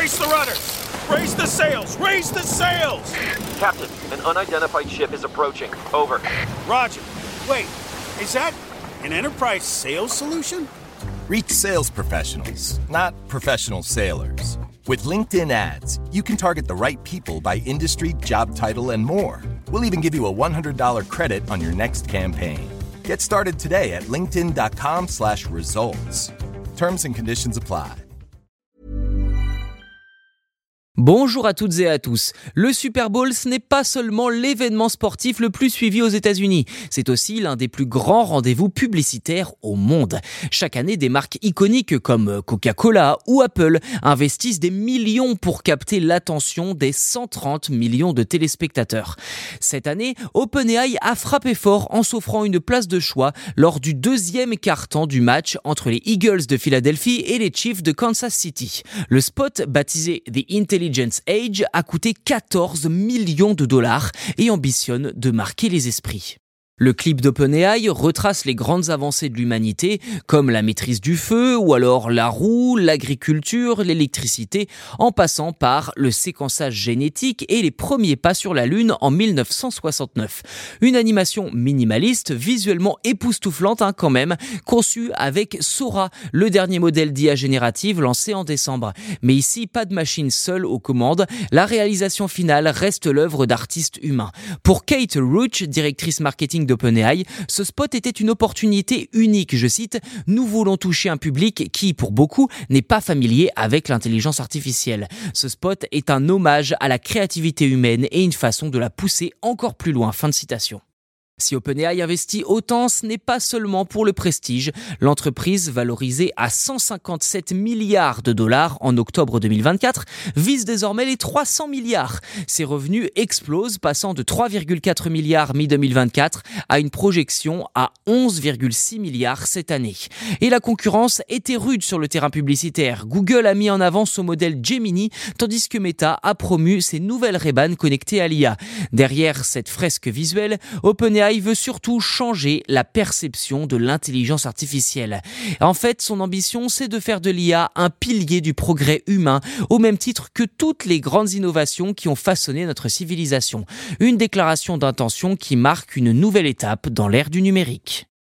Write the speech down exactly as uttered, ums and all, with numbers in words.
Brace the rudders! Raise the sails! Raise the sails! Captain, an unidentified ship is approaching. Over. Roger. Wait, is that an Enterprise sales solution? Reach sales professionals, not professional sailors. With LinkedIn ads, you can target the right people by industry, job title, and more. We'll even give you a one hundred dollars credit on your next campaign. Get started today at linkedin.com slash results. Terms and conditions apply. Bonjour à toutes et à tous. Le Super Bowl, ce n'est pas seulement l'événement sportif le plus suivi aux États-Unis. C'est aussi l'un des plus grands rendez-vous publicitaires au monde. Chaque année, des marques iconiques comme Coca-Cola ou Apple investissent des millions pour capter l'attention des cent trente millions de téléspectateurs. Cette année, OpenAI a frappé fort en s'offrant une place de choix lors du deuxième quart-temps du match entre les Eagles de Philadelphie et les Chiefs de Kansas City. Le spot, baptisé The Intelligence Age, a coûté quatorze millions de dollars et ambitionne de marquer les esprits. Le clip d'OpenAI retrace les grandes avancées de l'humanité, comme la maîtrise du feu, ou alors la roue, l'agriculture, l'électricité, en passant par le séquençage génétique et les premiers pas sur la Lune en dix-neuf cent soixante-neuf. Une animation minimaliste, visuellement époustouflante hein, quand même, conçue avec Sora, le dernier modèle d'I A générative lancé en décembre. Mais ici, pas de machine seule aux commandes, la réalisation finale reste l'œuvre d'artistes humains. Pour Kate Roach, directrice marketing d'OpenAI, ce spot était une opportunité unique, je cite, « Nous voulons toucher un public qui, pour beaucoup, n'est pas familier avec l'intelligence artificielle. Ce spot est un hommage à la créativité humaine et une façon de la pousser encore plus loin. » Fin de citation. Si OpenAI investit autant, ce n'est pas seulement pour le prestige. L'entreprise, valorisée à cent cinquante-sept milliards de dollars en octobre deux mille vingt-quatre, vise désormais les trois cents milliards. Ses revenus explosent, passant de trois virgule quatre milliards mi-deux mille vingt-quatre à une projection à onze virgule six milliards cette année. Et la concurrence était rude sur le terrain publicitaire. Google a mis en avant son modèle Gemini, tandis que Meta a promu ses nouvelles Ray-Ban connectées à l'I A. Derrière cette fresque visuelle, OpenAI veut surtout changer la perception de l'intelligence artificielle. En fait, son ambition, c'est de faire de l'I A un pilier du progrès humain, au même titre que toutes les grandes innovations qui ont façonné notre civilisation. Une déclaration d'intention qui marque une nouvelle étape dans l'ère du numérique.